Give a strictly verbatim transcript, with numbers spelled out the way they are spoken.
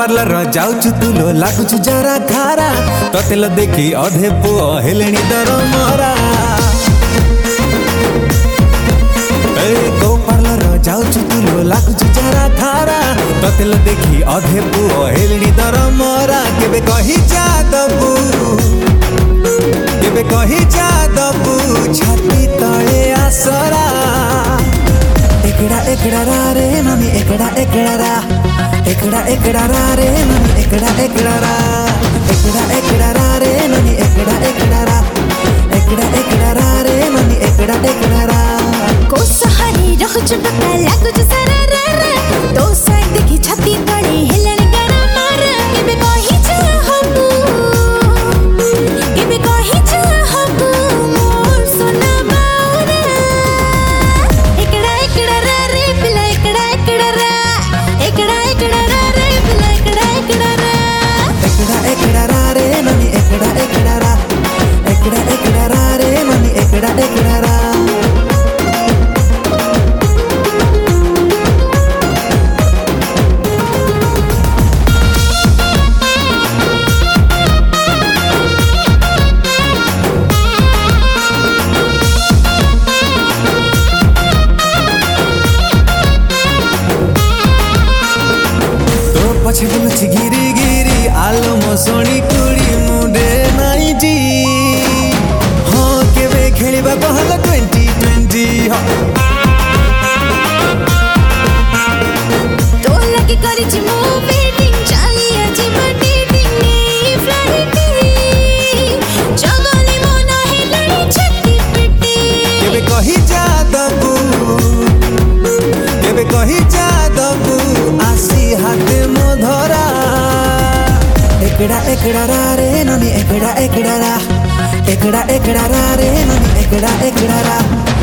parlour जाऊचु तुलो लागुचु जरा खारा ततेल देखी अधे पुओ हेलेनी दर मरा गो पार्लर जाऊचु तुलो लागुचु जरा खारा ततेल देखी अधे पुओ हेलेनी दर मरा केबे कही जा दबु केबे कही जा दबु छाती तळे आसरा एकड़ा एकड़ा रा रे मम्मी एकड़ा एकड़ा रा एकड़ा एकड़ा रा रे मम्मी एकड़ा एकड़ा रा एकड़ा एकड़ा रा रे मम्मी एकड़ा एकड़ा रा एकड़ा एकड़ा रा रे मम्मी एकड़ा एकड़ा रा को सहारे रह चुका लागु जो सारा रा रा दो साइड देखी छाती तळे हिलन गरा मारा केबे कहि जा हमू केबे कहि जा हमू मोर सोना बाउरा एकड़ा एकड़ा रा रे पिला एकड़ा एकड़ा रा एकड़ा एकड़ा रा रे पिला एकड़ा एकड़ा रा एकड़ा एकड़ा रा रे मम्मी एकड़ा एकड़ा रा एकड़ा एकड़ा रा रे मम्मी एकड़ा एकड़ा रा पछे बुलुची गिरी गिरी आलो मो सोनी कुड़ी मुंडे नाई जी हाँ केबे खेलिबा कहल ट्वेंटी ट्वेंटी हाँ तो लगे करिछि मो वेटिंग चाली आजी डेटिंग ने फ्लाइट जगली मोना हेलनी छत्ती पिटी केबे कही जा दबु केबे कही जा दबु आसी हाथे मो धरा एकड़ा एकड़ा रा रे मम्मी एकड़ा एकड़ा रा एकड़ा एकड़ा रा रे मम्मी एकड़ा एकड़ा रा